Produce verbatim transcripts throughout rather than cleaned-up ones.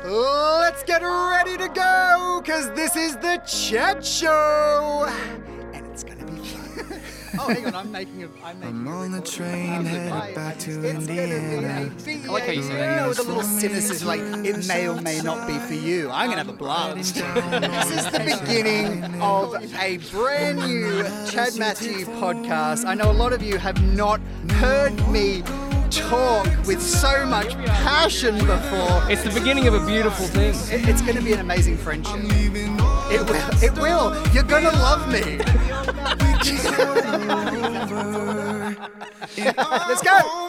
Let's get ready to go, because this is the Chat Show. And it's going to be fun. Oh, hang on, I'm making a... I'm, making I'm a on the record. train headed back to It's Indiana. I like how you say that. With a little cynicism, like, it may or may not be for you. I'm going to have a blast. This is the beginning of a brand new Chad Matthew podcast. I know a lot of you have not heard me talk with so much passion before. It's the beginning of a beautiful thing. It, it's going to be an amazing friendship. It will. It will. You're going to love me. Let's go.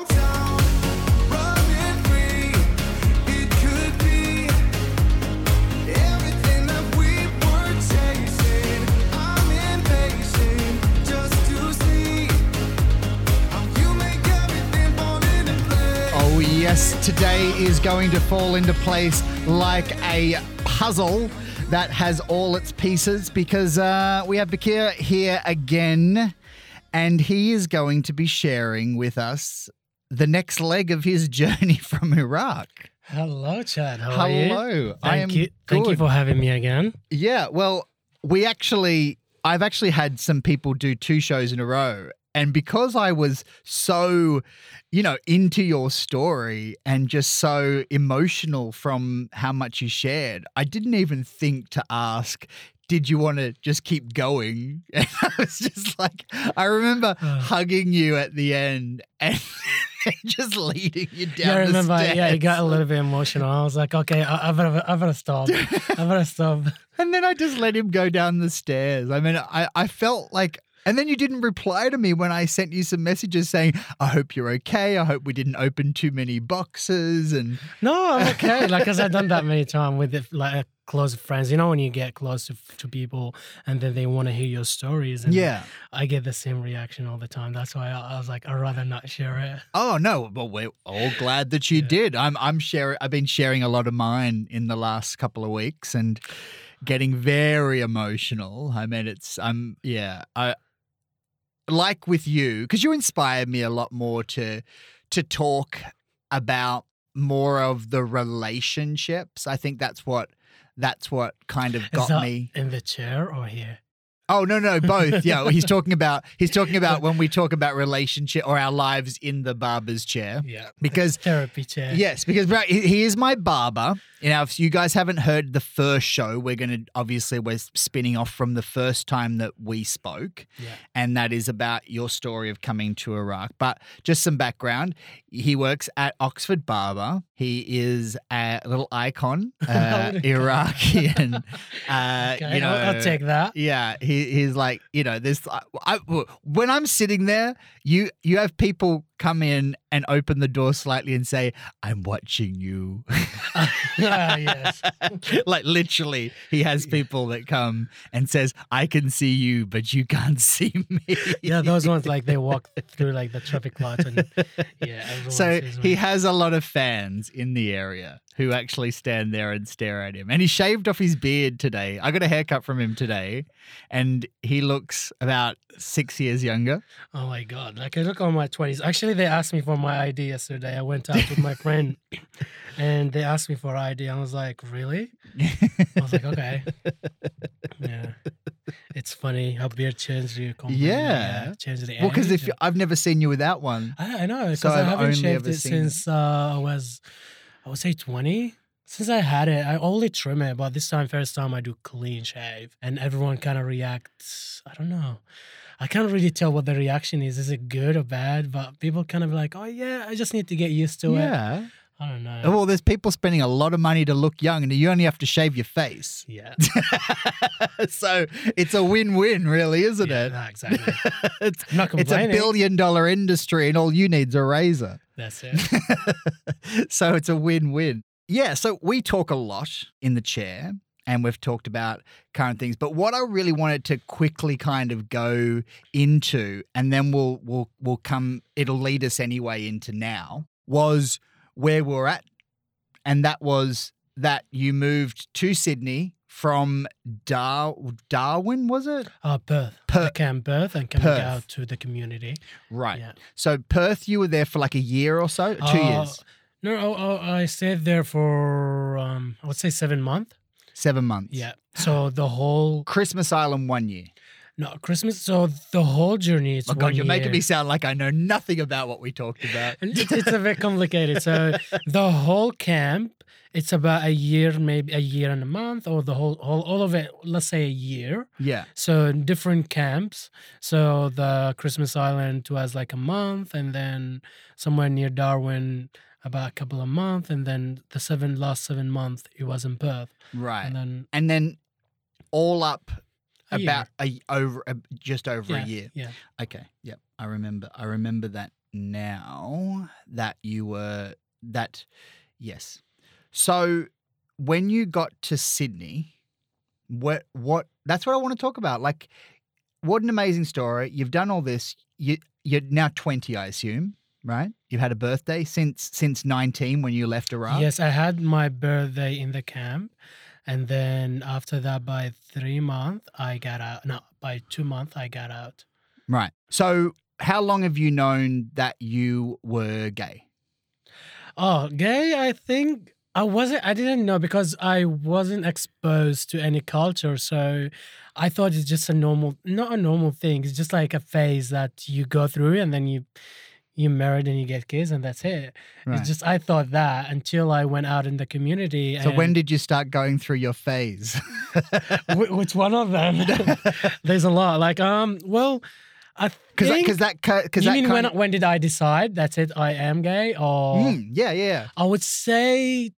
Oh yes, today is going to fall into place like a puzzle that has all its pieces, because uh, we have Bakir here again, and he is going to be sharing with us the next leg of his journey from Iraq. Hello, Chad. How are you? Hello. Thank I am you. Thank you good. for having me again. Yeah, well, we actually, I've actually had some people do two shows in a row. And because I was so, you know, into your story and just so emotional from how much you shared, I didn't even think to ask, did you want to just keep going? And I was just like, I remember Uh. hugging you at the end and just leading you down Yeah, I remember. the stairs. Yeah, it got a little bit emotional. I was like, okay, I, I better, I better stop. I better stop. And then I just let him go down the stairs. I mean, I, I felt like, and then you didn't reply to me when I sent you some messages saying, I hope you're okay. I hope we didn't open too many boxes. And No, I'm okay. Like, cause I've done that many times with the, like close friends. You know, when you get close to, to people and then they want to hear your stories. And yeah. I get the same reaction all the time. That's why I, I was like, I'd rather not share it. Oh no, but we're all glad that you Yeah. did. I'm I'm sharing I've been sharing a lot of mine in the last couple of weeks and getting very emotional. I mean, it's I'm yeah, I like with you, because you inspired me a lot more to to talk about more of the relationships. I think that's what that's what kind of Is got that me. in the chair or here? Oh no, no, both. Yeah, he's talking about he's talking about when we talk about relationship or our lives in the barber's chair. Yeah. Because therapy chair. yes, because bro, he he is my barber. You know, if you guys haven't heard the first show, we're going to, obviously, we're spinning off from the first time that we spoke. Yeah. And that is about your story of coming to Iraq. But just some background. He works at Oxford Barber. He is a little icon, uh, Iraqian. Uh, Okay, you know, I'll, I'll take that. yeah, he, he's like, you know, there's, I, I, when I'm sitting there, you you have people come in and open the door slightly and say, I'm watching you. Ah, yes. Like literally, he has people that come and says, I can see you, but you can't see me. Yeah, those ones like they walk through like the traffic lights and yeah. everyone So sees he me. has a lot of fans in the area who actually stand there and stare at him. And he shaved off his beard today. I got a haircut from him today, and he looks about six years younger. Oh my god! Like I look on my twenties. Actually, they asked me for my I D yesterday. I went out with my friend, and they asked me for I D. I was like, really? I was like, okay. Yeah. It's funny how beard changed you. completely. Yeah. Changed the Well, because age. if I've never seen you without one. I, I know because So I I've haven't only shaved ever it seen- since uh, I was, I would say twenty. Since I had it, I only trim it, but this time, first time, I do clean shave, and everyone kind of reacts. I don't know. I can't really tell what the reaction is. Is it good or bad? But people kind of like, oh yeah, I just need to get used to it. Yeah. I don't know. Well, there's people spending a lot of money to look young, and you only have to shave your face. Yeah. So it's a win-win, really, isn't Yeah, it? no, exactly. it's, I'm not it's a complaining. billion-dollar industry, and all you need's a razor. That's it. So it's a win-win. Yeah, so we talk a lot in the chair, and we've talked about current things. But what I really wanted to quickly kind of go into, and then we'll we'll we'll come, it'll lead us anyway into now, was where we're at. And that was that you moved to Sydney from Dar- Darwin, was it? Uh, Perth. Per- I came Perth and coming Perth. out to the community. Right. Yeah. So Perth, you were there for like a year or so? Two Uh, years? No, oh, oh, I stayed there for, um, I would say seven months. Seven months. Yeah. So the whole Christmas Island one year. no Christmas. So the whole journey. It's Oh one God, you're making year. me sound like I know nothing about what we talked about. And It's, it's a bit complicated. So the whole camp, it's about a year, maybe a year and a month, or the whole, whole all of it. Let's say a year. Yeah. So different camps. So the Christmas Island was like a month, and then somewhere near Darwin about a couple of months, and then the seven last seven months it was in Perth, Right. and then And then all up A about a over a, just over yeah, a year. yeah. Okay. Yep. I remember. I remember that now that you were that. Yes. So when you got to Sydney, what what that's what I want to talk about. Like, what an amazing story. You've done all this. You you're now twenty, I assume, right? You've had a birthday since since nineteen when you left Iraq. Yes, I had my birthday in the camp, and then after that, by three months, I got out. No, by two months, I got out. Right. So how long have you known that you were gay? Oh, gay? I think I wasn't. I didn't know because I wasn't exposed to any culture, so I thought it's just a normal, not a normal thing. It's just like a phase that you go through, and then you you married and you get kids, and that's it. Right. It's just I thought that until I went out in the community. So and when did you start going through your phase? Wh- which one of them? There's a lot. Like um, well, I Because that, think. because that, because you that mean kind when when did I decide? That's it. I am gay, or Mm, yeah, yeah. I would say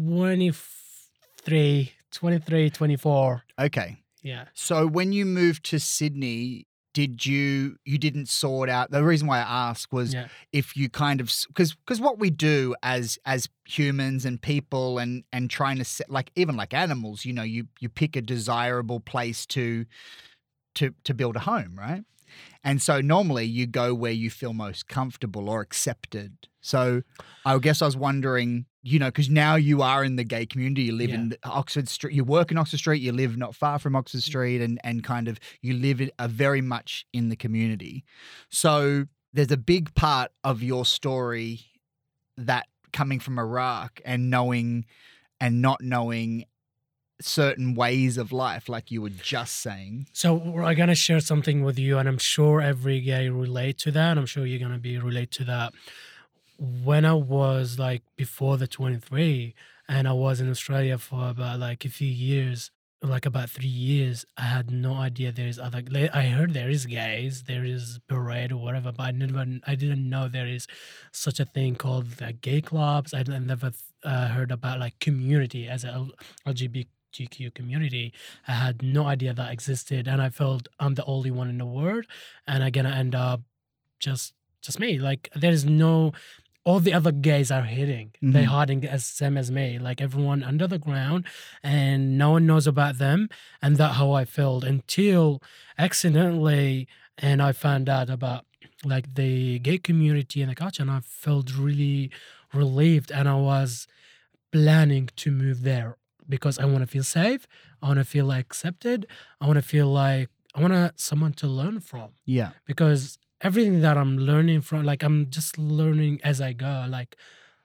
twenty-three, twenty-three, twenty-four. Okay. Yeah. So when you moved to Sydney, did you you didn't sort out? The reason why I ask was Yeah. if you kind of because because what we do as as humans and people and and trying to set, like even like animals, you know, you you pick a desirable place to to to build a home, right? And so normally you go where you feel most comfortable or accepted. So I guess I was wondering, you know, because now you are in the gay community, you live Yeah. in Oxford Street, you work in Oxford Street, you live not far from Oxford Street, and and kind of you live in, uh, very much in the community. So there's a big part of your story that coming from Iraq and knowing and not knowing certain ways of life, like you were just saying. So we're gonna share something with you, and I'm sure every gay relate to that. I'm sure you're gonna be relate to that. When I was like before the twenty-three, and I was in Australia for about like a few years, like about three years, I had no idea there is other. like, I heard there is gays, there is parade or whatever, but I never, I didn't know there is such a thing called the gay clubs. I I never uh, heard about like community as a L G B T Q community. I had no idea that existed, and I felt I'm the only one in the world, and I'm gonna end up just just me. Like there's no. All the other gays are hitting. They're Mhm. hiding as same as me. Like everyone under the ground, and no one knows about them. And that's how I felt until accidentally, and I found out about like the gay community and the culture, and I felt really relieved. And I was planning to move there because I want to feel safe. I want to feel like accepted. I want to feel like I want someone to learn from, Yeah. because everything that I'm learning from, like I'm just learning as I go, like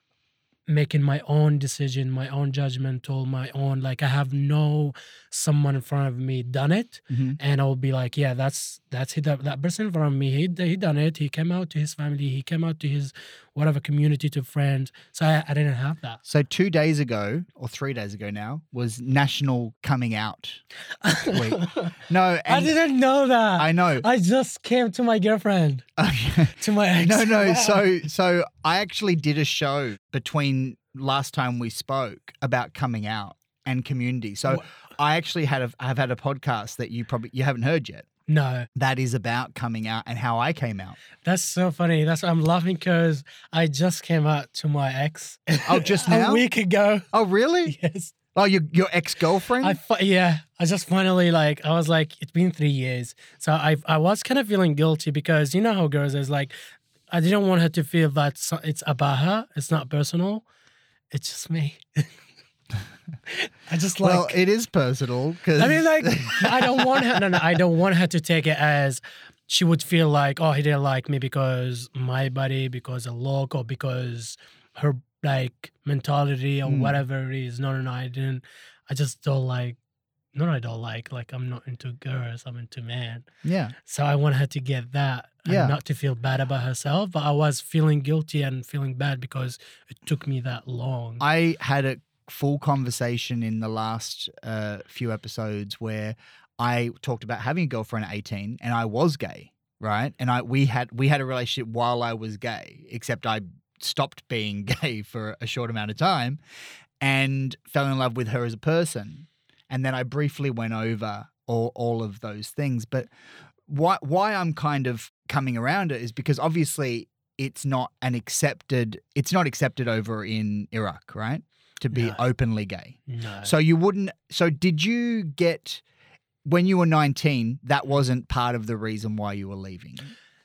making my own decision, my own judgmental, my own, like I have no someone in front of me done it. Mhm. And I'll be like, yeah, that's, that's he, that, that person in front of me. He, he done it. He came out to his family. He came out to his whatever community, to friends. So I, I didn't have that. So two days ago, or three days ago now, was National Coming Out Week. No, I and didn't know that. I know. I just came to my girlfriend, to my ex. No, no. Wow. So, so I actually did a show between last time we spoke about coming out and community. So Wha- I actually had a, I've had a podcast that you probably you haven't heard yet. No, That is about coming out and how I came out. that's so funny. That's I'm laughing because I just came out to my ex. Oh, just a now? week ago. Oh, really? Yes. Oh, your your ex girlfriend? I fi- yeah. I just finally like I was like it's been three years, so I I was kind of feeling guilty because you know how girls is like I didn't want her to feel that so- it's about her. It's not personal. It's just me. I just like. well, it is personal because I mean, like, I don't want her. No, no, I don't want her to take it as she would feel like, oh, he didn't like me because my body, because a look, or because her like mentality or Mm. whatever it is. No, no, no, I didn't. I just don't like. No, I don't like. Like I'm not into girls. I'm into men. Yeah. So I want her to get that and Yeah. not to feel bad about herself. But I was feeling guilty and feeling bad because it took me that long. I had a full conversation in the last uh, few episodes where I talked about having a girlfriend at eighteen and I was gay, right? And I we had we had a relationship while I was gay, except I stopped being gay for a short amount of time and fell in love with her as a person. And then I briefly went over all, all of those things. But why why I'm kind of coming around it is because obviously it's not an accepted it's not accepted over in Iraq, right? To be No. openly gay. No. So you wouldn't so did you get when you were nineteen, that wasn't part of the reason why you were leaving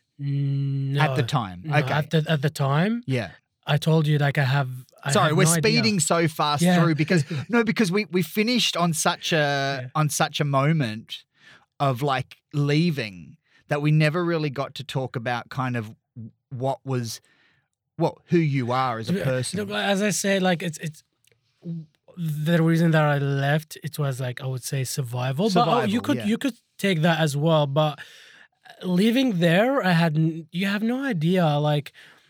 no. at the time. No, Okay. At the, at the time, yeah. I told you like I have. I Sorry, have we're no idea. speeding so fast Yeah. through because no, because we we finished on such a Yeah. on such a moment of like leaving that we never really got to talk about kind of what was what who you are as a person. Look, as I said, like it's it's the reason that I left. It was like I would say survival, but oh, you Survival, could yeah. you could take that as well. But leaving there, I had n- you have no idea like.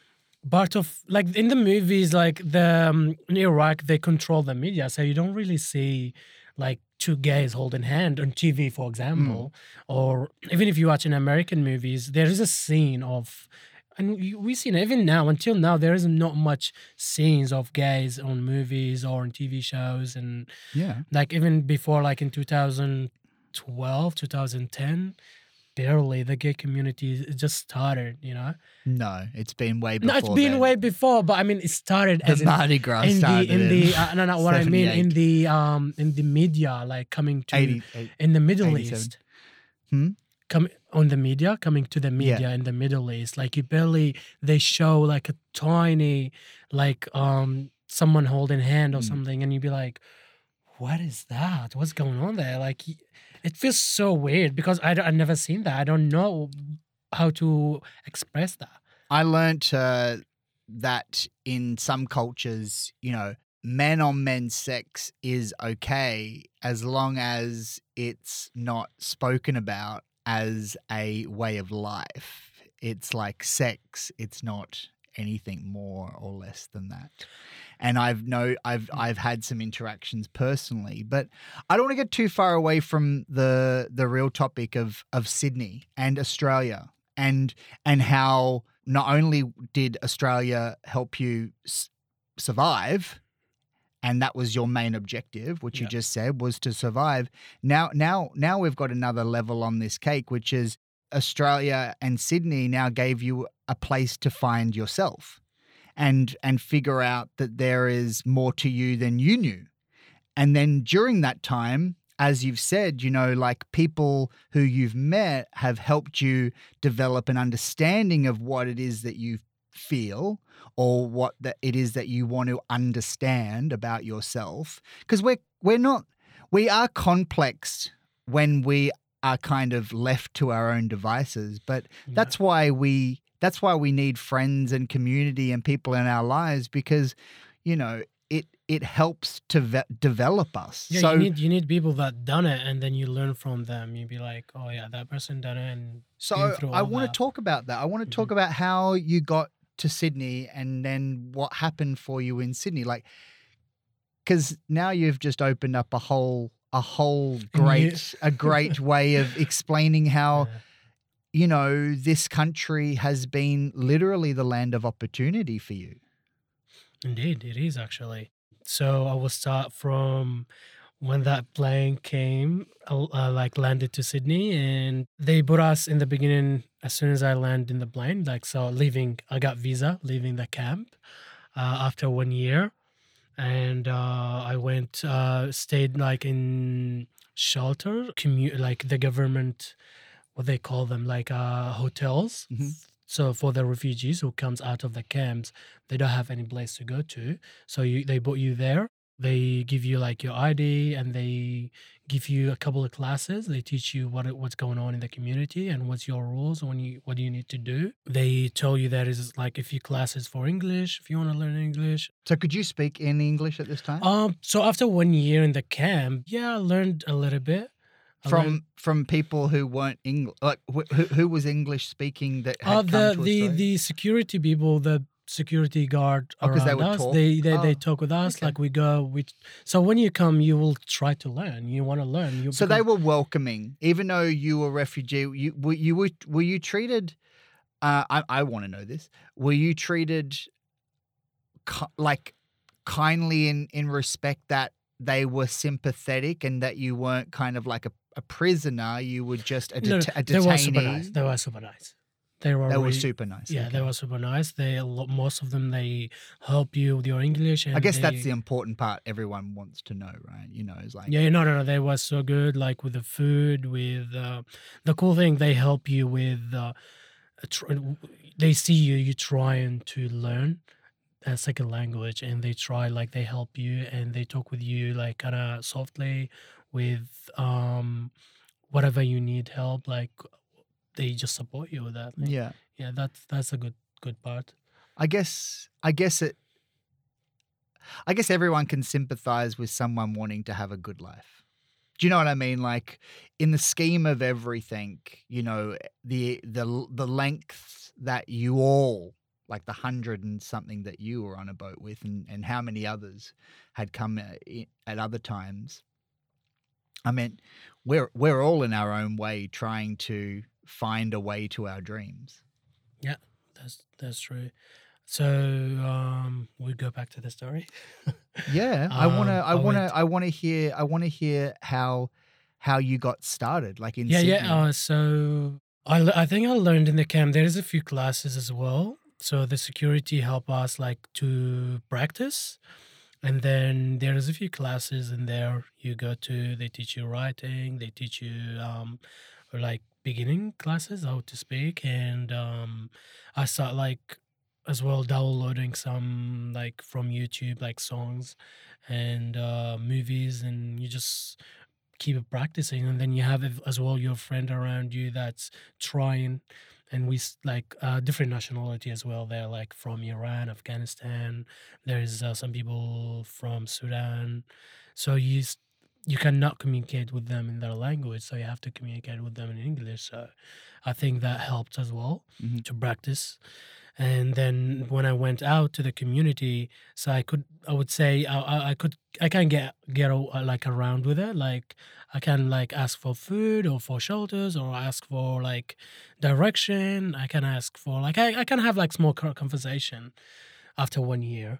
Part of like in the movies, like the um, in Iraq, they control the media, so you don't really see like two gays holding hand on T V, for example, or even if you watch in American movies, there is a scene of, and we- we seen even now until now there is not much scenes of gays on movies or on T V shows, and yeah. like even before, like in two thousand twelve, two thousand ten. Barely the gay community just started, you know. No, it's been way before. No, it's been then. way before, but I mean, it started The as in, Mardi Gras in the started in in the uh, no, no, what I mean in seventy-eight. the um in the media, like coming to eighty, eight- in the Middle eighty-seven. East. Hmm? Come on the media, coming to the Yeah. media in the Middle East, like you barely they show like a tiny, like um someone holding hand or Mm. something, and you'd be like, "What is that? What's going on there?" Like, y- it feels so weird because I I never seen that. I don't know how to express that. I learnt uh, that in some cultures, you know, men on men sex is okay as long as it's not spoken about as a way of life. It's like sex, it's not anything more or less than that. And I've no I've I've had some interactions personally, but I don't want to get too far away from the the real topic of of Sydney and Australia and and how not only did Australia help you s- survive, and that was your main objective, which you Yeah. just said was to survive. Now, now, now we've got another level on this cake, which is Australia and Sydney now gave you a place to find yourself, and and figure out that there is more to you than you knew. And then during that time, as you've said, you know, like people who you've met have helped you develop an understanding of what it is that you feel or what that it is that you want to understand about yourself. Because we're we're not we are complex when we are kind of left to our own devices. But Yeah. that's why we that's why we need friends and community and people in our lives, because, you know, it it helps to ve- develop us. Yeah, so you need you need people that done it, and then you learn from them. You be like, oh yeah, that person done it, and So been through I all want that. to talk about that. I want to talk Mhm. about how you got to Sydney and then what happened for you in Sydney. Like, because now you've just opened up a whole a whole great a great way of explaining how, Yeah. you know, this country has been literally the land of opportunity for you. Indeed, it is actually. So I will start from when that plane came, uh, uh, like landed to Sydney, and they put us in the beginning as soon as I land in the plane. Like so, leaving, I got visa, leaving the camp uh, after one year, and uh, I went, uh, stayed like in shelter, commute, like the government, what they call them, like uh, hotels. Mhm. So for the refugees who comes out of the camps, they don't have any place to go to. So you, they put you there. They give you like your I D, and they give you a couple of classes. They teach you what it- what's going on in the community and what's your rules when you what do you need to do. They tell you that is like a few classes for English if you want to learn English. So could you speak in English at this time? Um, so after one year in the camp, yeah, I learned a little bit. I from learned- from people who weren't English, like wh- who, who was English speaking that had uh, come the to the Australia? the security people, the security guard Oh, 'cause they around would us, talk? they they, they Oh, talk with us. okay. Like we go, we. So when you come, you will try to learn. You want to learn. You So they become- were welcoming, even though you were refugee. You were you were were you treated? Uh, I I want to know this. Were you treated ki- like kindly in in respect that they were sympathetic and that you weren't kind of like a, a prisoner? You were just a, No, no, det- a they were super detainee. nice. They were super nice. They were. They were really- super nice. Yeah, they okay. were super nice. They a lot, most of them they help you with your English. And I guess they, that's the important part everyone wants to know, right? You know, it's like Yeah, no, no, no. They were so good. Like with the food, with uh, the cool thing, they help you with. Uh, a tr- they see you. You trying to learn a second language, and they try like they help you, and they talk with you like kind of softly with um whatever you need help. Like they just support you with that. yeah. Yeah, that's that's a good good part. I guess I guess it I guess everyone can sympathize with someone wanting to have a good life. Do you know what I mean? Like in the scheme of everything, you know, the the the length that you all, like the hundred and something that you were on a boat with, and, and how many others had come uh, i- at other times. I mean, we're we're all in our own way trying to find a way to our dreams. Yeah, that's that's true. So um, we go back to the story. Yeah, I want to. Um, I I want to. went- I want to hear. I want to hear how how you got started, like in yeah, Sydney. yeah. Uh, so I le- I think I learned in the camp. There's a few classes as well. So the security help us like to practice, and then there's a few classes in there you go to. They teach you writing. They teach you um, or like beginning classes, how to speak, and um, I start like as well downloading some like from YouTube like songs and uh, movies, and you just keep it practicing, and then you have ev- as well your friend around you that's trying, and we s- like uh, different nationality as well. They're like from Iran, Afghanistan. There's uh, some people from Sudan, so you s- you cannot communicate with them in their language, so you have to communicate with them in English. So I think that helped as well Mhm. to practice. And then when I went out to the community, so I could, I would say, I, I I could, I can get get a- like around with it. Like I can like ask for food or for shelters or ask for like direction. I can ask for like I, I can have like small co- conversation after one year.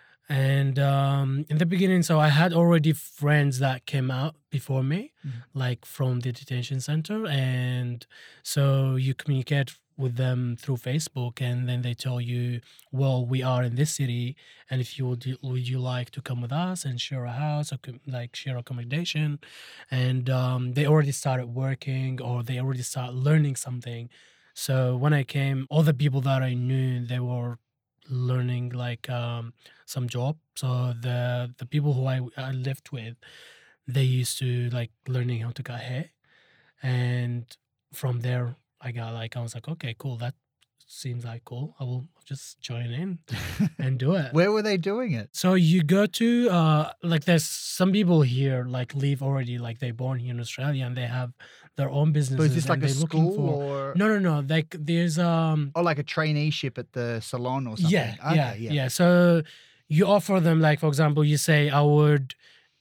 And um, in the beginning, so I had already friends that came out before me, Mhm. like from the detention center. And so you communicate with them through Facebook, and then they tell you, well, we are in this city, and if you would, would you like to come with us and share a house or com- like share accommodation? And um, they already started working, or they already started learning something. So when I came, all the people that I knew, they were learning like um, some job. So the the people who I, I lived with, they used to like learning how to cut hair, and from there I got like I was like, okay, cool, that seems like cool. I will just join in and do it. Where were they doing it? So you go to uh like there's some people here like live already, like they born here in Australia, and they have their own businesses. So is this like and a they're looking school for, or no no no like there's um or like a traineeship at the salon or something? yeah, Okay, yeah, yeah. yeah. So you offer them, like, for example, you say, I would,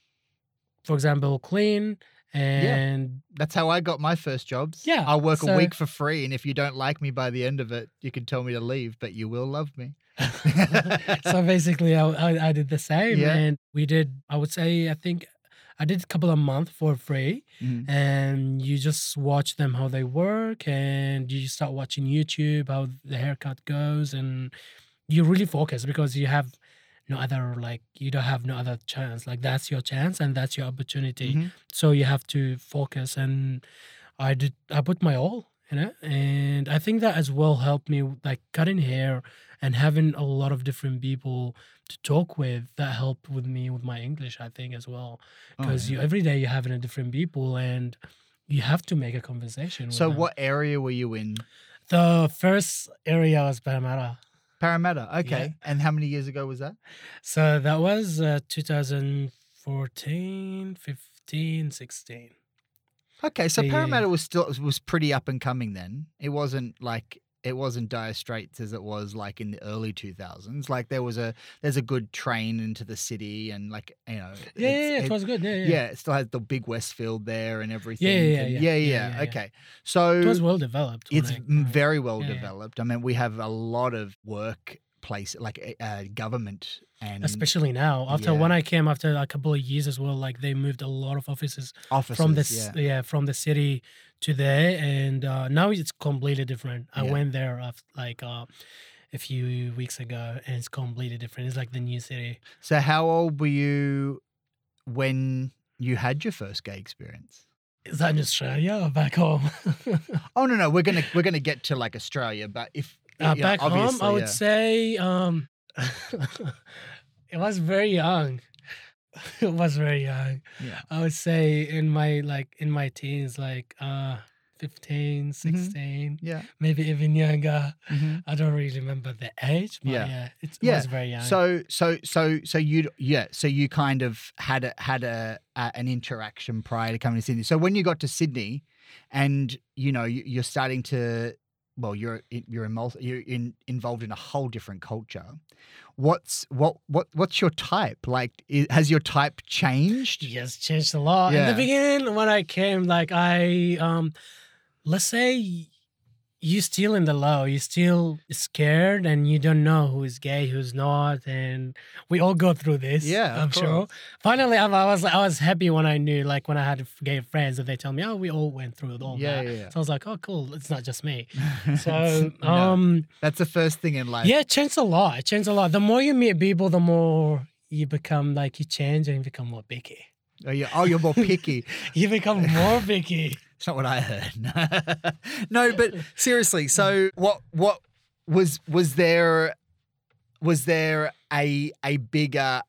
for example, clean and That's how I got my first jobs. Yeah, I'll work a so- week for free, and if you don't like me by the end of it, you can tell me to leave, but you will love me. so basically I, I, I did the same. Yeah. And we did, I would say, I think I did a couple of months for free. Mhm. And you just watch them how they work, and you start watching YouTube how the haircut goes, and you really focus because you have no other, like, you don't have no other chance. Like, that's your chance and that's your opportunity. Mhm. So you have to focus. And I did, I put my all you know. And I think that as well helped me, like cutting hair and having a lot of different people to talk with. That helped with me with my English, I think, as well, Oh, because yeah. you every day you're having a different people and you have to make a conversation. With So them. what area were you in? The first area was Parramatta. Parramatta. Okay. And how many years ago was that? So that was uh, twenty fourteen, fifteen, sixteen. Okay, so Yeah. Parramatta was still was pretty up and coming then. It wasn't like it wasn't dire straits as it was like in the early two thousands. Like there was a there's a good train into the city and like you know Yeah, yeah, it's- yeah, it, it- was good. Yeah, yeah. yeah, it still has the big Westfield there and everything. Yeah, yeah, and- yeah, yeah, yeah, yeah, yeah, yeah. Okay, so It was well developed. when it's I- m- when I- very well yeah, yeah. developed. I mean, we have a lot of work place like uh, government and Especially now, after Yeah. when I came after a couple of years as well, like they moved a lot of offices offices. from the yeah. s yeah. from the city to there, and uh, now it's completely different. I Yeah. went there af like uh, a few weeks ago, and it's completely different. It's like the new city. So how old were you when you had your first gay experience? Is that in Australia or back home? Oh no, no, we're gonna we're gonna get to like Australia, but if Uh, you know, back home, I obviously, would yeah. say um, it was very young. It was very young. Yeah. I would say in my like in my teens, like uh, fifteen, Mm-hmm. sixteen, Yeah. maybe even younger. Mhm. I don't really remember the age, but Yeah. yeah, it Yeah, was very young. So so so so you yeah so you kind of had a had a, a an interaction prior to coming to Sydney. So when you got to Sydney, and you know you, you're starting to well you're in- you're in, mul- you're in, involved in a whole different culture. What's what what what's your type like? i- Has your type changed? yes, changed a lot. In Yeah. the beginning, when I came, like I um, let's say you still in the low, you still scared, and you don't know who is gay, who's not, and we all go through this. Yeah, of I'm sure. Finally, I, I was I was happy when I knew, like when I had gay friends, that they tell me, oh, we all went through all Yeah, that. yeah, yeah. So I was like, oh, cool, it's not just me. So No, um, that's the first thing in life. yeah, it changed a lot. It changed a lot. The more you meet people, the more you become like you change and you become more picky. Oh, you're, oh, you're more picky. You become more picky. It's not what I heard. No, but seriously, so what what was was there was there a a bigger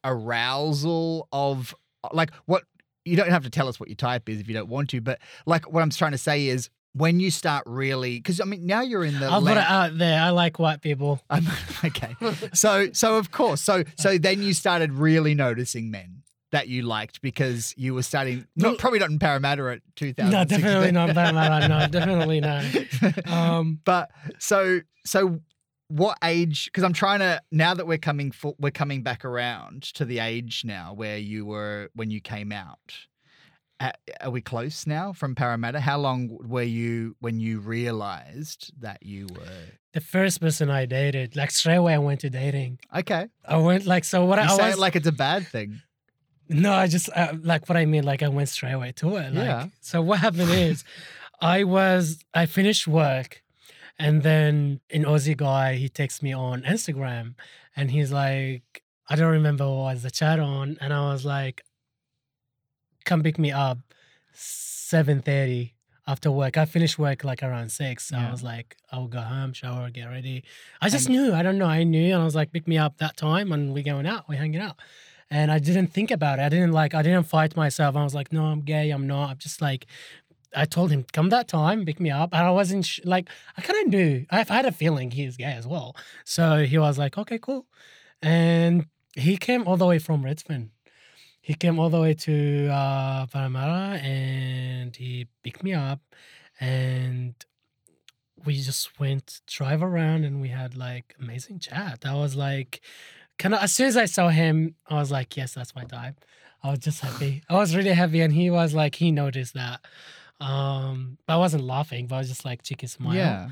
arousal of like what you don't have to tell us what your type is if you don't want to, but like what I'm trying to say is when you start really because I mean now you're in the I'll put land- it out there. I like white people. I'm, okay. So so of course. So so then you started really noticing men that you liked because you were starting not probably not in Parramatta at two thousand. No, definitely not Parramatta. No, definitely not. Um, But so so what age because I'm trying to now that we're coming for, we're coming back around to the age now where you were when you came out. Uh, Are we close now from Parramatta? How long were you when you realized that you were the first person I dated, like straight away, I went to dating. okay? I went like so. What You I, I say was it like it's a bad thing. no, I just uh, like what I mean. Like I went straight away to it. Like, Yeah. So what happened is, I was I finished work, and then an Aussie guy he takes me on Instagram, and he's like, I don't remember what was the chat on, and I was like, come pick me up, seven thirty after work. I finished work like around six, so Yeah. I was like, I'll go home, shower, get ready. I just And- knew. I don't know. I knew, and I was like, pick me up that time, and we're going out. We're hanging out. And I didn't think about it. I didn't like, I didn't fight myself. I was like, no, I'm gay. I'm not. I'm just like, I told him, come that time, pick me up. And I wasn't sh- like, I kind of knew. I, I had a feeling he was gay as well. So he was like, okay, cool. And he came all the way from Redfern. He came all the way to uh, Parramatta and he picked me up. And we just went drive around and we had like amazing chat. I was like, kind of as soon as I saw him, I was like, yes, that's my type. I was just happy. I was really happy, and he was like, he noticed that. Um, but I wasn't laughing, but I was just like cheeky smile. Yeah.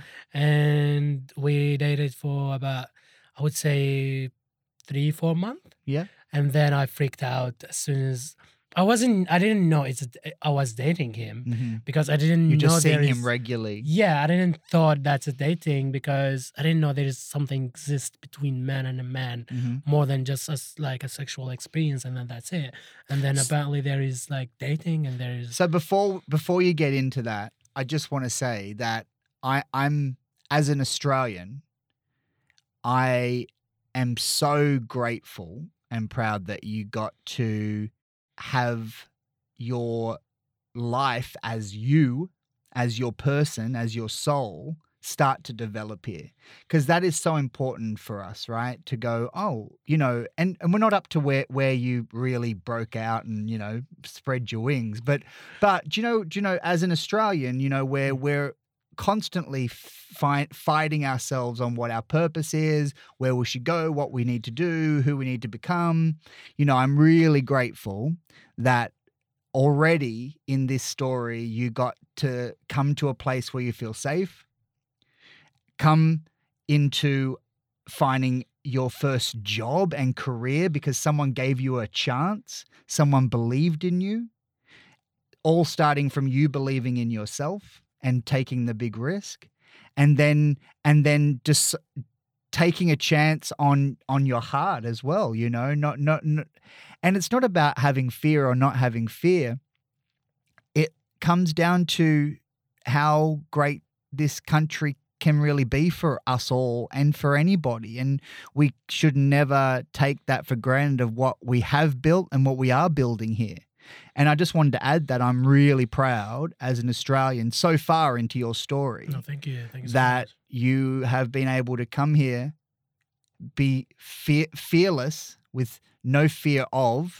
And we dated for about, I would say, three, four months. Yeah. And then I freaked out as soon as I wasn't. I didn't know it's. I was dating him Mhm. because I didn't You're know just there seeing is- him regularly. yeah, I didn't thought that's a dating because I didn't know there is something exists between man and a man Mhm. more than just as like a sexual experience, and then that's it. And then apparently there is like dating, and there is So before before you get into that, I just want to say that I, I'm, as an Australian, I am so grateful and proud that you got to have your life as you, as your person, as your soul start to develop here. Because that is so important for us, right? To go, oh, you know, and, and we're not up to where, where you really broke out and, you know, spread your wings. But, but do you know, do you know, as an Australian, you know, where we're constantly fi- fighting ourselves on what our purpose is, where we should go, what we need to do, who we need to become. You know, I'm really grateful that already in this story, you got to come to a place where you feel safe, come into finding your first job and career because someone gave you a chance, someone believed in you, all starting from you believing in yourself and taking the big risk, and then and then just taking a chance on on your heart as well, you know, not not, not and it's not about having fear or not having fear. It comes down to how great this country can really be for us all and for anybody, and we should never take that for granted of what we have built and what we are building here. And I just wanted to add that I'm really proud as an Australian so far into your story. No, thank you. Thank you so that much. you have been able to come here, be fear, fearless with no fear of,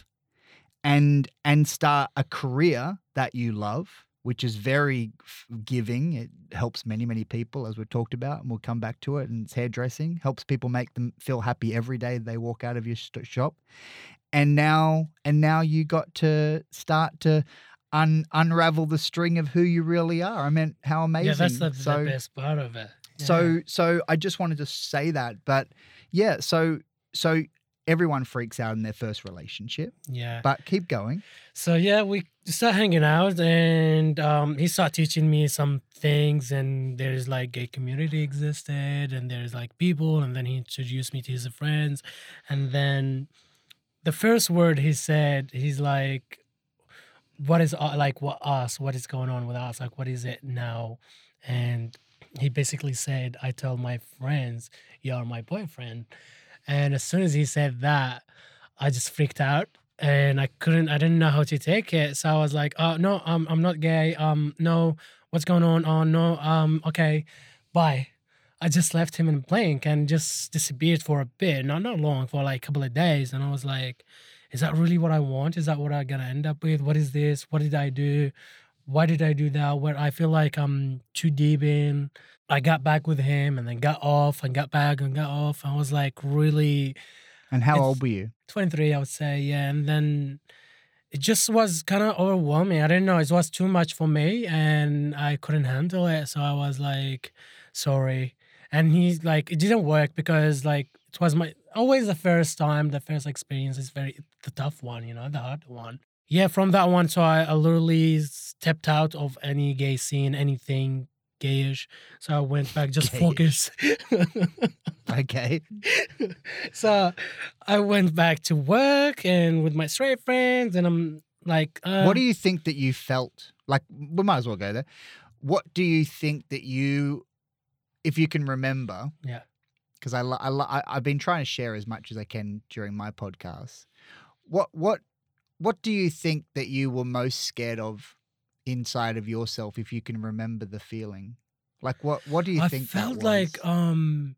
and and start a career that you love, which is very giving. It helps many, many people, as we've talked about, and we'll come back to it. And it's hairdressing, helps people make them feel happy every day they walk out of your st- shop. And now, and now you got to start to un- unravel the string of who you really are. I mean, how amazing! Yeah, that's the, so, the best part of it. Yeah. So, so I just wanted to say that, but yeah, so, so everyone freaks out in their first relationship, yeah. but keep going. So yeah, we start hanging out, and um, he started teaching me some things. And there's like gay community existed, and there's like people, and then he introduced me to his friends, and then the first word he said, he's like, "What is uh, like what us? What is going on with us? Like, what is it now?" And he basically said, "I tell my friends you are my boyfriend." And as soon as he said that, I just freaked out. And I couldn't, I didn't know how to take it. So I was like, oh, no, um, I'm not gay. Um, no, what's going on? Oh, no, um, okay, bye. I just left him in blank and just disappeared for a bit. Not, not long, for like a couple of days. And I was like, is that really what I want? Is that what I'm going to end up with? What is this? What did I do? Why did I do that? Where I feel like I'm too deep in. I got back with him and then got off and got back and got off. I was like really... And how It's- old were you? twenty-three, I would say, yeah. And then it just was kind of overwhelming. I didn't know. It was too much for me and I couldn't handle it. So I was like, sorry. And he's like, it didn't work because like it was my, always the first time, the first experience is very, the tough one, you know, the hard one. Yeah, from that one, so I, I literally stepped out of any gay scene, anything gayish. So I went back, just focus. Okay. So I went back to work and with my straight friends, and I'm like, uh, What do you think that you felt? Like, we might as well go there. What do you think that you, if you can remember? Yeah. Because I, lo- I, lo- I, I've been trying to share as much as I can during my podcast. What, what, what do you think that you were most scared of inside of yourself, if you can remember the feeling? Like, what, what do you I think felt that was? like um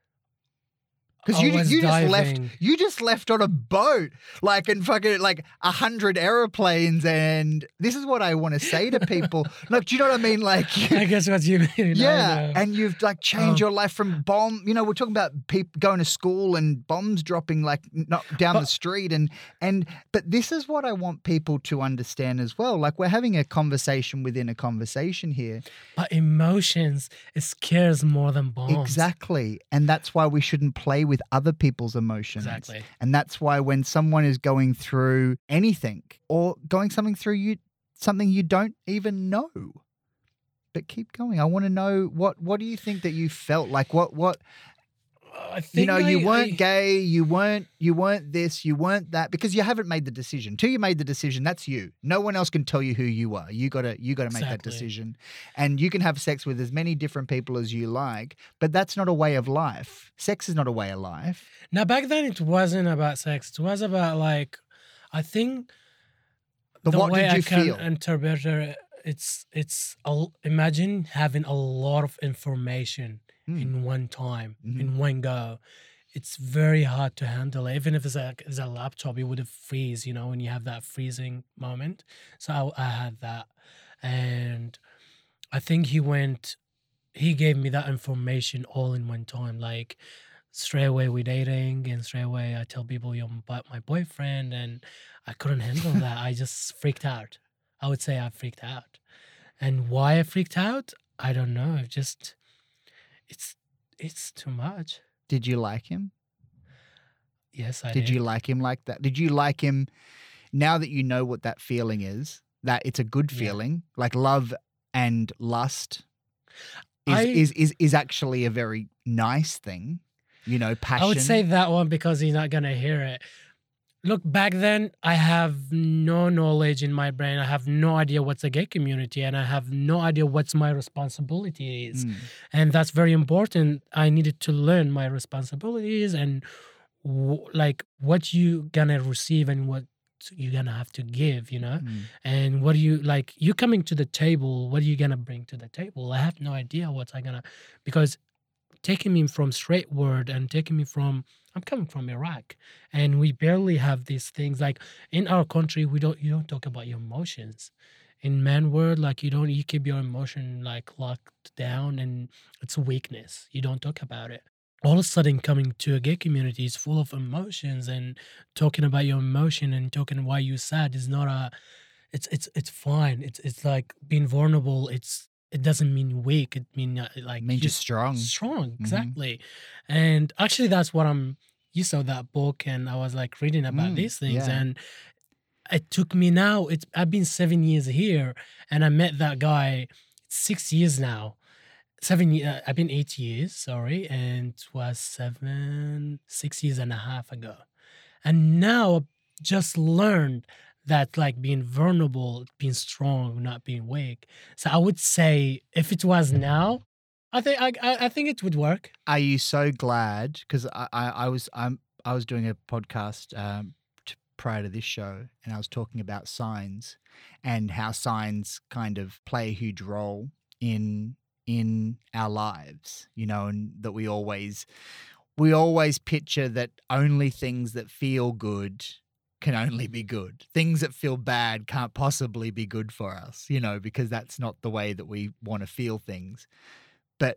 Because I you, was you just left, diving. you just left on a boat, like and fucking like a hundred aeroplanes, and this is what I want to say to people. Like, do you know what I mean? Like, I guess what you mean. I yeah, know. and you've like changed Um, your life from bomb. You know, we're talking about people going to school and bombs dropping like not down the But- street, and and but this is what I want people to understand as well. Like, we're having a conversation within a conversation here. But emotions, it scares more than bombs. Exactly. And that's why we shouldn't play with other people's emotions. Exactly. And that's why when someone is going through anything or going something through you, something you don't even know, but keep going. I want to know what, what do you think that you felt like? What, what, I think You know, you I- weren't I- gay, you weren't you weren't this, you weren't that, because you haven't made the decision. Till you made the decision, that's you. No one else can tell you who you are. You gotta you gotta make that Exactly. decision. And you can have sex with as many different people as you like, but that's not a way of life. Sex is not a way of life. Now back then it wasn't about sex. It was about like, I think. But the what way did you I can feel? interpret it, it's it's a, imagine having a lot of information Hmm. in one time, Mhm. in one go. It's very hard to handle. Even if it's a it's a laptop, it would freeze. You know, when you have that freezing moment. So I, I had that, and I think he went. He gave me that information all in one time. Like straight away we dating, and straight away I tell people you're my my boyfriend, and I couldn't handle that. I just freaked out. I would say I freaked out, and why I freaked out, I don't know. It just it's it's too much. Did you like him? Yes, I Did did. you like him like that? Did you like him now that you know what that feeling is? That it's a good Yeah. feeling, like love and lust is I- is, is is actually a very nice thing. You know, passion. I would say that one because he's not gonna hear it. Look, back then I have no knowledge in my brain. I have no idea what's a gay community, and I have no idea what's my responsibility is. Mm. And that's very important. I needed to learn my responsibilities and w- like what you gonna receive and what you're gonna have to give, you know. Mm. And what do you like? You coming to the table? What are you gonna bring to the table? I have no idea what I gonna because taking me from straight word and taking me from I'm coming from Iraq, and we barely have these things like in our country. We don't you don't talk about your emotions. In man world, like you don't you keep your emotion like locked down, and it's a weakness. You don't talk about it. All of a sudden, coming to a gay community is full of emotions, and talking about your emotion and talking why you're sad is not a. It's it's it's fine. It's it's like being vulnerable. It's it doesn't mean weak. It mean uh, like It means you- you're strong. strong exactly. And actually that's what I'm you saw that book, and I was like reading about Mm, these things, yeah. and it took me now it's I've been seven years here, and I met that guy six years now. Seven years, uh, I've been eight years, sorry, and it was seven, six years and a half ago. And now I've just learned that like being vulnerable, being strong, not being weak. So I would say if it was now, I think I I, I think it would work. Are you so glad? Because I, I, I was I'm I was doing a podcast um, t- prior to this show, and I was talking about signs and how signs kind of play a huge role in in our lives. You know, and that we always we always picture that only things that feel good can only be good. Things that feel bad can't possibly be good for us. You know, because that's not the way that we want to feel things. But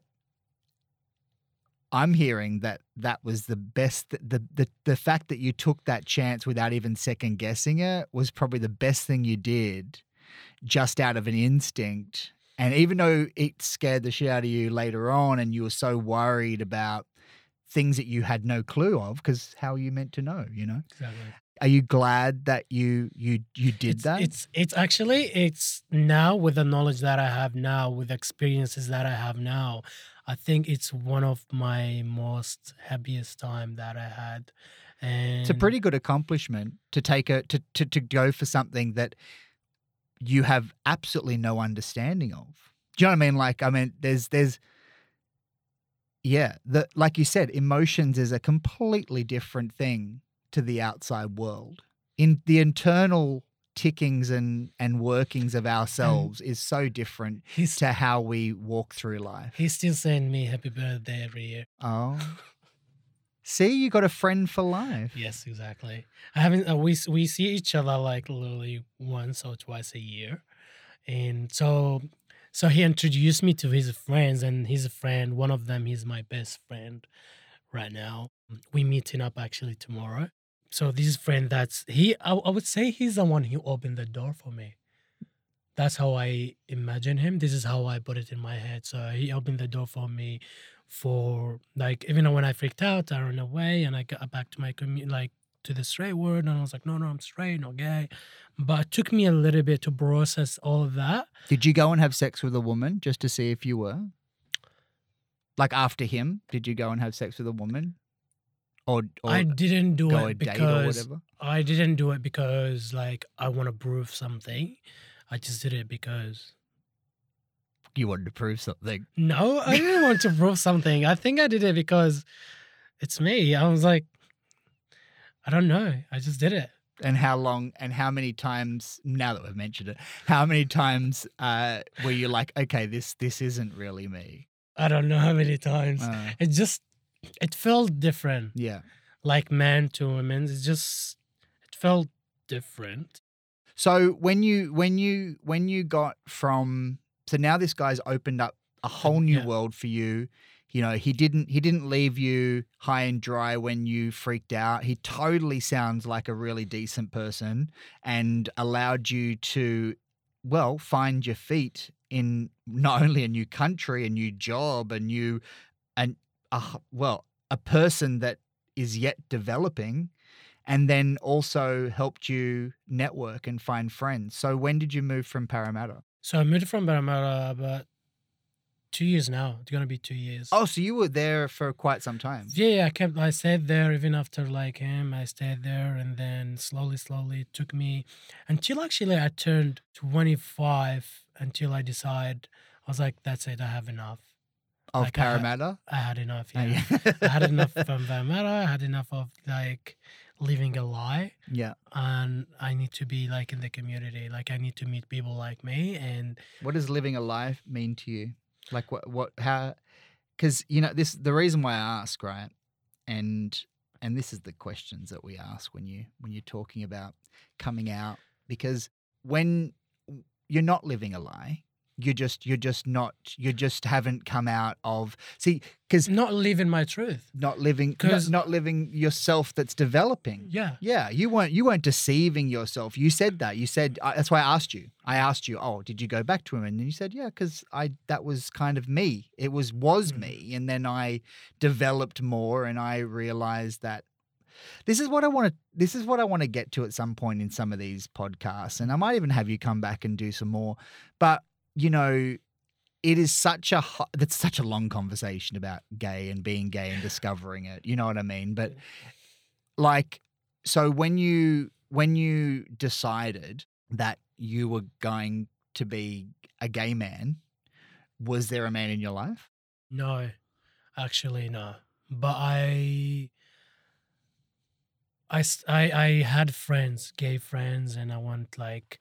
I'm hearing that that was the best. The, the the fact that you took that chance without even second guessing it was probably the best thing you did, just out of an instinct. And even though it scared the shit out of you later on, and you were so worried about things that you had no clue of, because how are you meant to know? You know, Exactly. are you glad that you you you did it's, that? It's it's actually it's now with the knowledge that I have now, with experiences that I have now, I think it's one of my most happiest time that I had. And It's a pretty good accomplishment to take a to, to to go for something that you have absolutely no understanding of. Do you know what I mean? Like, I mean, there's there's yeah, the like you said, emotions is a completely different thing to the outside world. In the internal tickings and and workings of ourselves is so different he's to how we walk through life. he's still saying me happy birthday every year. Oh. See, you got a friend for life. Yes, exactly. I haven't. Uh, we s- we see each other like literally once or twice a year, and so so he introduced me to his friends, and his friend, one of them, he's my best friend right now. We meeting up actually tomorrow. So this friend, that's he. I, I would say he's the one who opened the door for me. That's how I imagine him. This is how I put it in my head. So he opened the door for me for like even when I freaked out, I ran away and I got back to my community, like to the straight word, and I was like, no, no, I'm straight, not gay. But it took me a little bit to process all of that. Did you go and have sex with a woman just to see if you were? Like after him, did you go and have sex with a woman? Or, or I didn't do go it a date or because whatever? I didn't do it because like I want to prove something. I just did it because You wanted to prove something. no, I didn't want to prove something. I think I did it because it's me. I was like, I don't know. I just did it. And how long and how many times, now that we've mentioned it, how many times uh, were you like, okay, this this isn't really me? I don't know how many times. Uh, It just it felt different. yeah. Like man to women. It's just it felt different. So when you when you when you got from so now this guy's opened up a whole new Yeah. world for you. You know, he didn't he didn't leave you high and dry when you freaked out. He totally sounds like a really decent person and allowed you to, well, find your feet in not only a new country, a new job, a new and a, h- well, a person that is yet developing, and then also helped you network and find friends. So when did you move from Parramatta? So I moved from Parramatta about two years now. It's gonna be two years. Oh, so you were there for quite some time. Yeah, yeah, I kept. I stayed there even after like him. I stayed there, and then slowly, slowly, it took me until actually I turned twenty-five. Until I decided, I was like, "That's it. I have enough. Of Like, I ha- Parramatta? I had enough. Oh, Yeah, yeah. I had enough from Parramatta. I had enough of like living a lie, Yeah. and I need to be like in the community. Like I need to meet people like me, and What does living a life mean to you? Like what, what, how, because, you know, this, the reason why I ask, right? And, and this is the questions that we ask when you, when you're talking about coming out, because when you're not living a lie, you're just, you're just not, you just haven't come out of, see, because not living my truth. not living, not, 'Cause- not living yourself that's developing. Yeah. Yeah, you weren't you weren't deceiving yourself. You said that. You said I, that's why I asked you. I asked you, "Oh, did you go back to him?" And you said, "Yeah, because I that was kind of me. It was was Mm. me." And then I developed more, and I realized that this is what I want to. This is what I want to get to at some point in some of these podcasts, and I might even have you come back and do some more. But you know, it is such a ho- that's such a long conversation about gay and being gay and discovering it. You know what I mean? But like, so when you when you decided that you were going to be a gay man, was there a man in your life? No, actually no. But I, I, s- I, I had friends, gay friends, and I want like,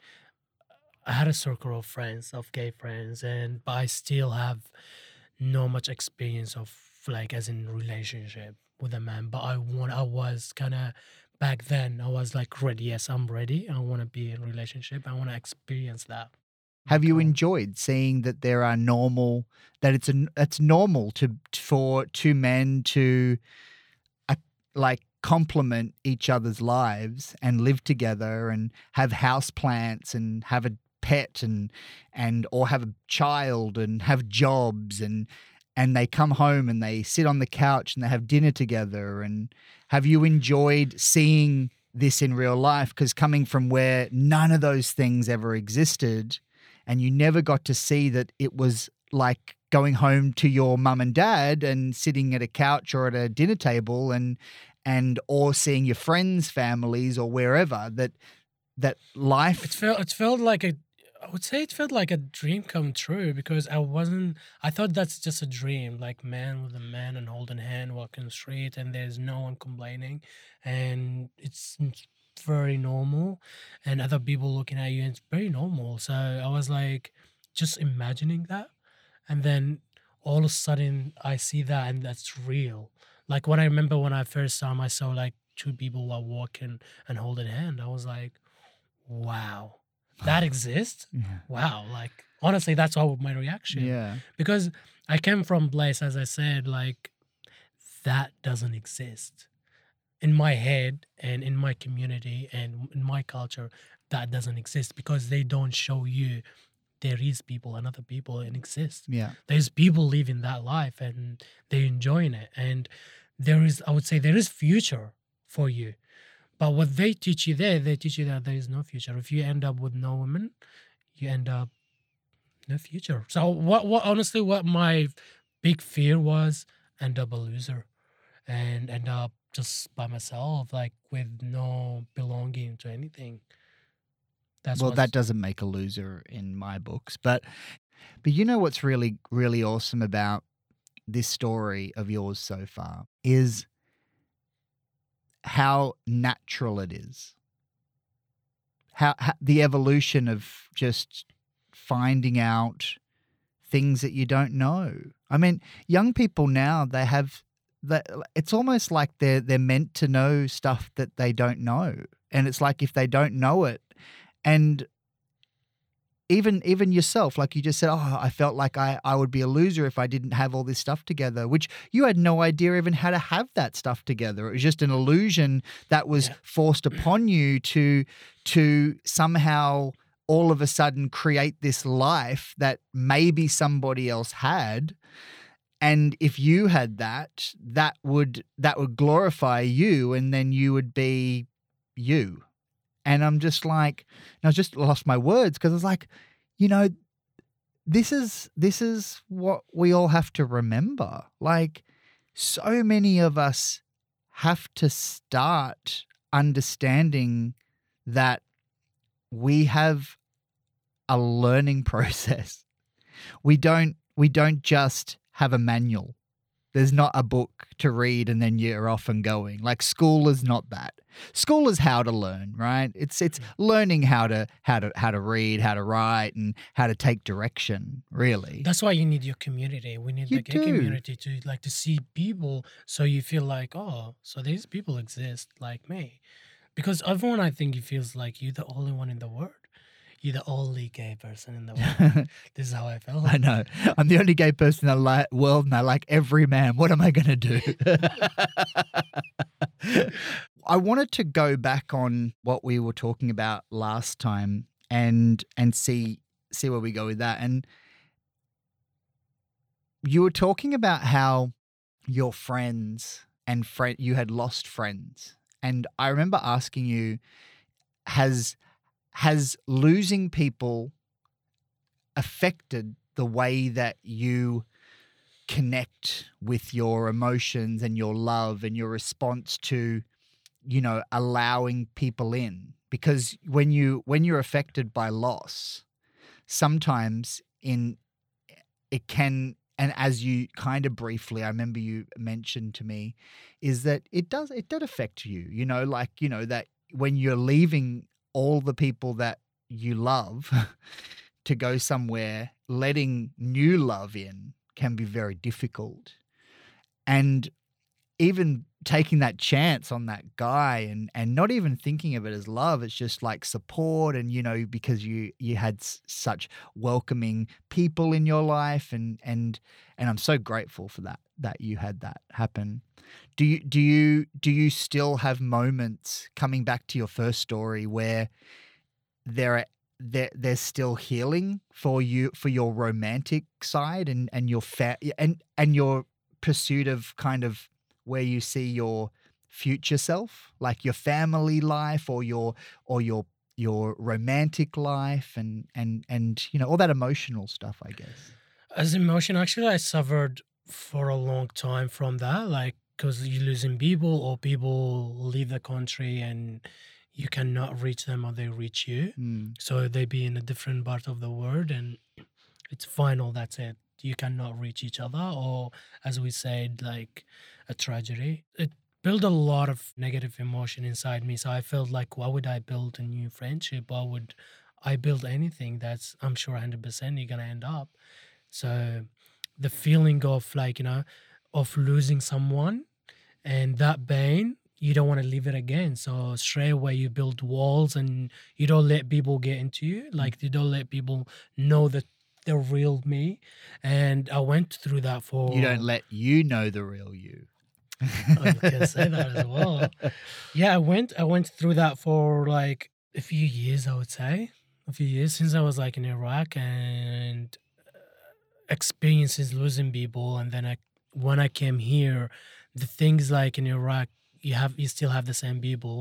I had a circle of friends, of gay friends, and but I still have no much experience of like as in relationship with a man. But I want, I was kind of back then. I was like ready. Yes, I'm ready. I want to be in a relationship. I want to experience that. Have you Cool. enjoyed seeing that there are normal that it's a it's normal to for two men to uh, like complement each other's lives and live together and have house plants and have a pet and and or have a child and have jobs and and they come home and they sit on the couch and they have dinner together? And have you enjoyed seeing this in real life? Because coming from where none of those things ever existed, and you never got to see that it was like going home to your mum and dad and sitting at a couch or at a dinner table and and or seeing your friends' families or wherever, that that life It felt it felt like a I would say it felt like a dream come true because I wasn't I thought that's just a dream, like man with a man and holding hand walking street and there's no one complaining and it's very normal and other people looking at you and it's very normal. So I was like just imagining that and then all of a sudden I see that and that's real. Like what I remember when I first saw him, I saw like two people were walking and holding hand. I was like, wow, that exists? Yeah. Wow. Like, honestly, that's all my reaction. Yeah. Because I came from a place, as I said, like, that doesn't exist. In my head and in my community and in my culture, that doesn't exist because they don't show you there is people and other people and exist. Yeah. There's people living that life and they're enjoying it. And there is, I would say, there is future for you. But what they teach you there, they teach you that there is no future. If you end up with no women, you end up no future. So what, what honestly, what my big fear was end up a loser and end up just by myself, like with no belonging to anything. That's Well, what's that doesn't make a loser in my books. But but you know what's really, really awesome about this story of yours so far is how natural it is. How, how the evolution of just finding out things that you don't know. I mean, young people now, they have that. It's almost like they're they're meant to know stuff that they don't know, and it's like if they don't know it, and even even yourself, like you just said, oh, I felt like I, I would be a loser if I didn't have all this stuff together, which you had no idea even how to have that stuff together. It was just an illusion that was Yeah. forced upon you to to somehow all of a sudden create this life that maybe somebody else had. And if you had that, that would that would glorify you, and then you would be you. And I'm just like, and I just lost my words because I was like, you know, this is this is what we all have to remember. Like, so many of us have to start understanding that we have a learning process. We don't we don't just have a manual. There's not a book to read and then you're off and going. Like, school is not that. School is how to learn, right? It's it's learning how to how to how to read, how to write, and how to take direction, really. That's why you need your community. We need You like do. a community to like to see people, so you feel like, oh, so these people exist like me, because everyone, I think, it feels like you're the only one in the world. You're the only gay person in the world. This is how I felt. I know. I'm the only gay person in the li- world, and I like every man. What am I going to do? I wanted to go back on what we were talking about last time and and see see where we go with that. And you were talking about how your friends and friend you had lost friends. And I remember asking you, has has losing people affected the way that you connect with your emotions and your love and your response to, you know, allowing people in? Because when you when you're affected by loss, sometimes in it can, and as you kind of briefly, I remember you mentioned to me, is that it does it did affect you, you know, like, you know, that when you're leaving all the people that you love to go somewhere, letting new love in can be very difficult. And even taking that chance on that guy and and not even thinking of it as love, it's just like support, and, you know, because you you had s- such welcoming people in your life, and and and I'm so grateful for that that you had that happen. Do you do you do you still have moments, coming back to your first story, where there are there there's still healing for you, for your romantic side and and your fa- and and your pursuit of kind of where you see your future self, like your family life or your or your your romantic life, and and and you know, all that emotional stuff, I guess. As emotion, actually, I suffered for a long time from that, like, because you're losing people, or people leave the country and you cannot reach them, or they reach you. Mm. So they be in a different part of the world, and it's final. That's it. You cannot reach each other, or as we said, like a tragedy. It built a lot of negative emotion inside me. So I felt like, why would I build a new friendship? Why would I build anything that's, I'm sure, one hundred percent you're gonna end up? So the feeling of, like, you know, of losing someone, and that pain, you don't want to live it again. So straight away you build walls, and you don't let people get into you. Like, you don't let people know that the real me. And I went through that for You don't let you know the real you. I can say that as well. Yeah, I went I went through that for like a few years, I would say. A few years since I was like in Iraq, and experiences losing people. And then I when I came here, the things like in Iraq, you have you still have the same people,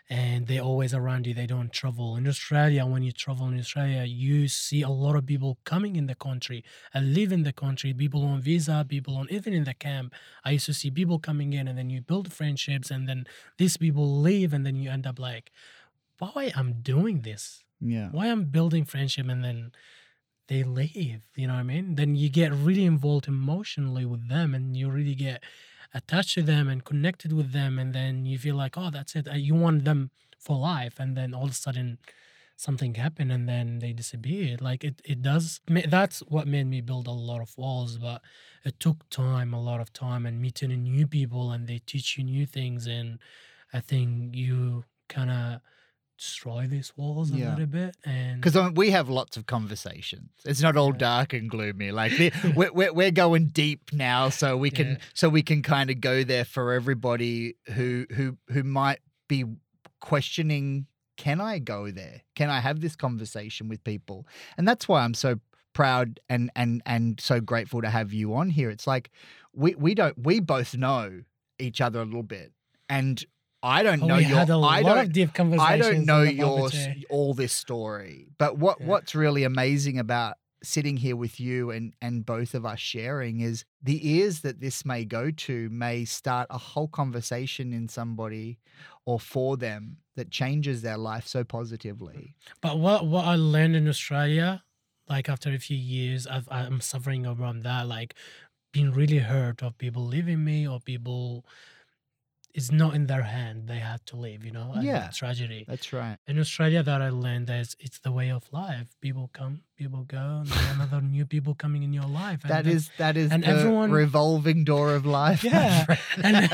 and they're always around you. They don't travel. In Australia, when you travel in Australia, you see a lot of people coming in the country and live in the country, people on visa, people on even in the camp. I used to see people coming in, and then you build friendships, and then these people leave, and then you end up like, why I'm doing this? Yeah. Why I'm building friendship, and then they leave, you know what I mean? Then you get really involved emotionally with them, and you really get attached to them and connected with them, and then you feel like, oh, that's it. Uh, You want them for life, and then all of a sudden something happened, and then they disappeared. Like it, it does. ma- That's what made me build a lot of walls, but it took time, a lot of time, and meeting new people, and they teach you new things, and I think you kind of destroy these walls a Yeah. little bit, and Because we have lots of conversations. It's not all Yeah. dark and gloomy. Like the- we're, we're we're going deep now, so we can Yeah. so we can kind of go there for everybody who who who might be questioning. Can I go there? Can I have this conversation with people? And that's why I'm so proud and and and so grateful to have you on here. It's like we we don't we both know each other a little bit, and I don't Oh, know we your had a I lot don't of deep conversations. I don't know on the your barbecue. s- all this story, but what Yeah. what's really amazing about sitting here with you and and both of us sharing is the ears that this may go to may start a whole conversation in somebody or for them that changes their life so positively. But what what I learned in Australia, like after a few years, I've, I'm suffering around that, like being really hurt of people leaving me, or people, it's not in their hand. They had to leave, you know, and Yeah. that tragedy. That's right. In Australia, that I learned that it's the way of life. People come, people go, and then another new people coming in your life. And That then- is that is and the everyone- revolving door of life. my Yeah, friend.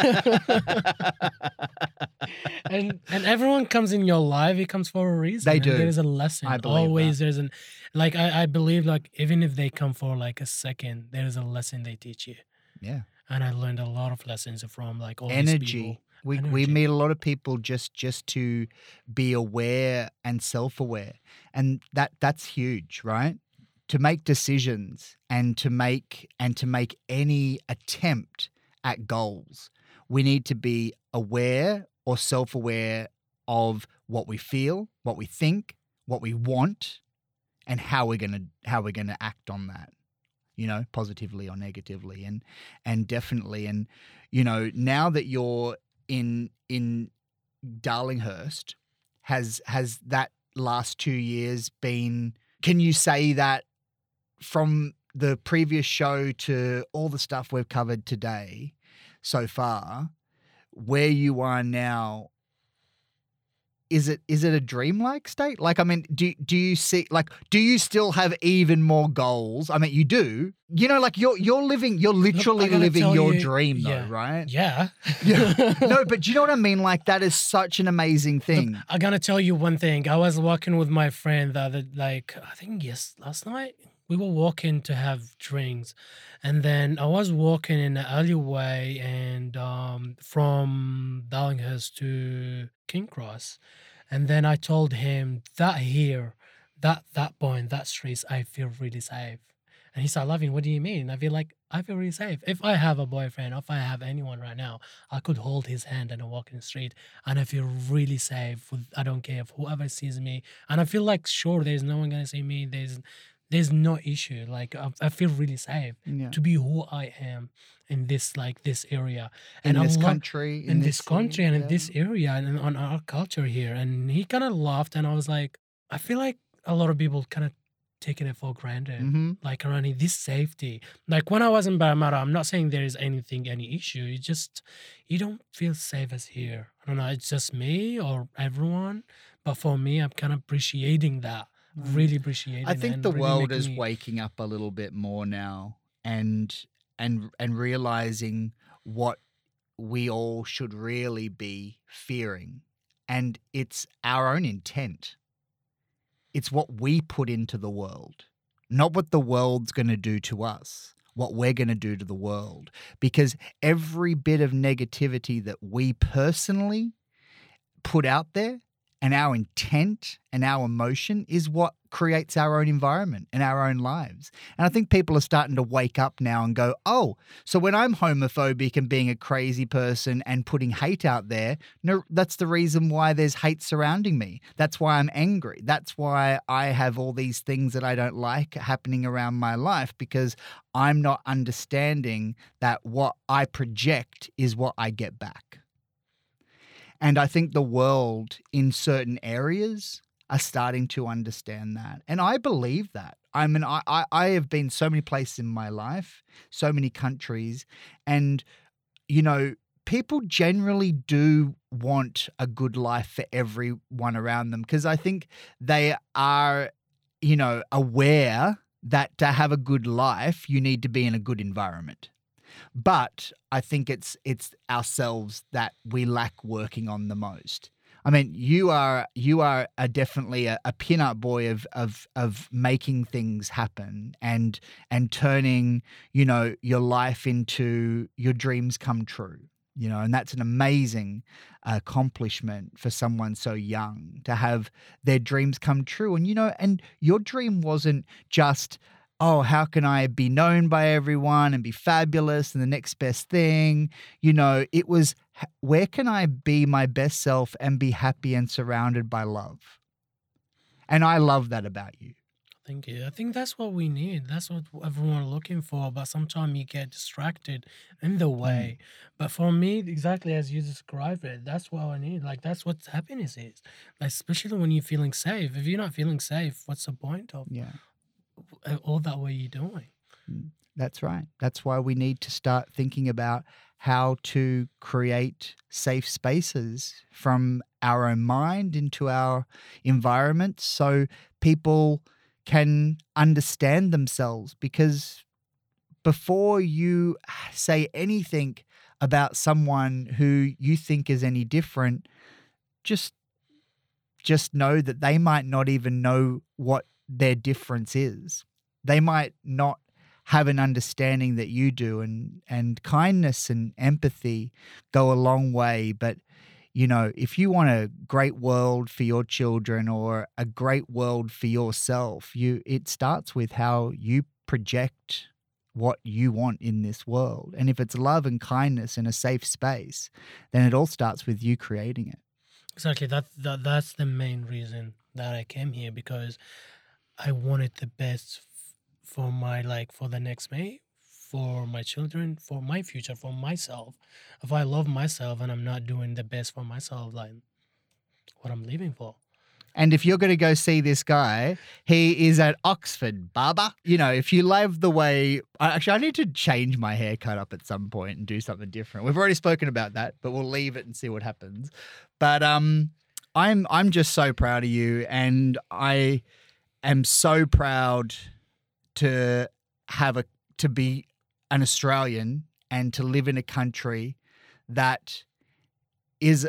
and and everyone comes in your life. It comes for a reason. They and do. There is a lesson. I believe Always there's an like I I believe like even if they come for like a second, there is a lesson they teach you. Yeah. And I learned a lot of lessons from like all these Energy. people. We we Energy. meet a lot of people just just to be aware and self-aware. And that that's huge, right? To make decisions and to make and to make any attempt at goals, we need to be aware or self-aware of what we feel, what we think, what we want, and how we're gonna how we're gonna act on that. You know, positively or negatively, and and definitely, and you know, now that you're in in Darlinghurst, has has that last two years been? Can you say that from the previous show to all the stuff we've covered today so far, where you are now? Is it is it a dreamlike state? Like, I mean, do do you see like do you still have even more goals? I mean, you do. You know, like you're you're living, you're literally gotta living tell your you- dream, though, yeah. right? Yeah. Yeah. No, but do you know what I mean? Like, that is such an amazing thing. I'm gonna tell you one thing. I was walking with my friend the other, like I think yes, last night. We were walking to have drinks, and then I was walking in the alleyway, and um, from Darlinghurst to King Cross, and then I told him that here, that that point, that streets, I feel really safe. And he started laughing. What do you mean? I feel like I feel really safe. If I have a boyfriend, if I have anyone right now, I could hold his hand and walk in the street, and I feel really safe. With I don't care if whoever sees me, and I feel like sure, there's no one gonna see me. There's there's no issue. Like I, I feel really safe Yeah. to be who I am in this like this area, In and this I love, country, in, this city, country and in yeah. this area and on our culture here. And he kind of laughed, and I was like, I feel like a lot of people kind of taking it for granted. Mhm. Like around this safety. Like when I was in Parramatta, I'm not saying there is anything, any issue. You just, you don't feel safe as here. I don't know, it's just me or everyone. But for me, I'm kind of appreciating that. Really appreciating I it think and the really world making is me- waking up a little bit more now, and and and realizing what we all should really be fearing, and it's our own intent. It's what we put into the world, not what the world's going to do to us, what we're going to do to the world. Because every bit of negativity that we personally put out there and our intent and our emotion is what creates our own environment and our own lives. And I think people are starting to wake up now and go, oh, so when I'm homophobic and being a crazy person and putting hate out there, no, that's the reason why there's hate surrounding me. That's why I'm angry. That's why I have all these things that I don't like happening around my life, because I'm not understanding that what I project is what I get back. And I think the world in certain areas are starting to understand that. And I believe that. I mean, I, I, I have been so many places in my life, so many countries, and, you know, people generally do want a good life for everyone around them, because I think they are, you know, aware that to have a good life, you need to be in a good environment. But I think it's it's ourselves that we lack working on the most. I mean, you are you are a definitely a, a pin-up boy of of of making things happen and and turning, you know, your life into your dreams come true. You know, and that's an amazing accomplishment for someone so young to have their dreams come true. And, you know, and your dream wasn't just, oh, how can I be known by everyone and be fabulous and the next best thing? You know, it was, where can I be my best self and be happy and surrounded by love? And I love that about you. Thank you. I think that's what we need. That's what everyone looking for. But sometimes you get distracted in the way. Mm. But for me, exactly as you describe it, that's what I need. Like, that's what happiness is. Like, especially when you're feeling safe. If you're not feeling safe, what's the point of yeah. all that what you're doing? That's right. That's why we need to start thinking about how to create safe spaces from our own mind into our environment so people can understand themselves, because before you say anything about someone who you think is any different, just just know that they might not even know what their difference is. They might not have an understanding that you do, and and kindness and empathy go a long way. But you know, if you want a great world for your children or a great world for yourself, you it starts with how you project what you want in this world. And if it's love and kindness in a safe space, then it all starts with you creating it. Exactly. That, that that's the main reason that I came here, because I wanted the best f- for my, like, for the next me, for my children, for my future, for myself. If I love myself and I'm not doing the best for myself, like, what I'm living for. And if you're going to go see this guy, he is at Oxford, Barber. You know, if you love the way... Actually, I need to change my haircut up at some point and do something different. We've already spoken about that, but we'll leave it and see what happens. But um, I'm I'm just so proud of you, and I am so proud to have a to be an Australian and to live in a country that is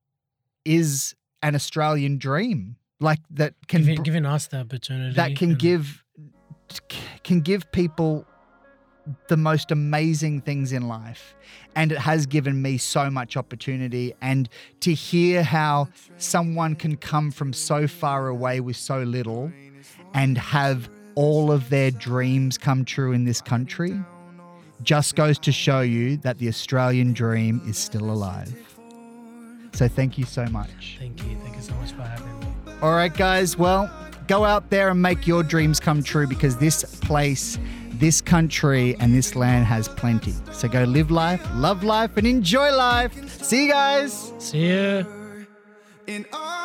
is an Australian dream, like that can giving, giving us the opportunity that can and... give can give people the most amazing things in life. And it has given me so much opportunity. And to hear how someone can come from so far away with so little and have all of their dreams come true in this country just goes to show you that the Australian dream is still alive. So thank you so much. Thank you. Thank you so much for having me. All right, guys. Well, go out there and make your dreams come true, because this place, this country, and this land has plenty. So go live life, love life, and enjoy life. See you guys. See you. In all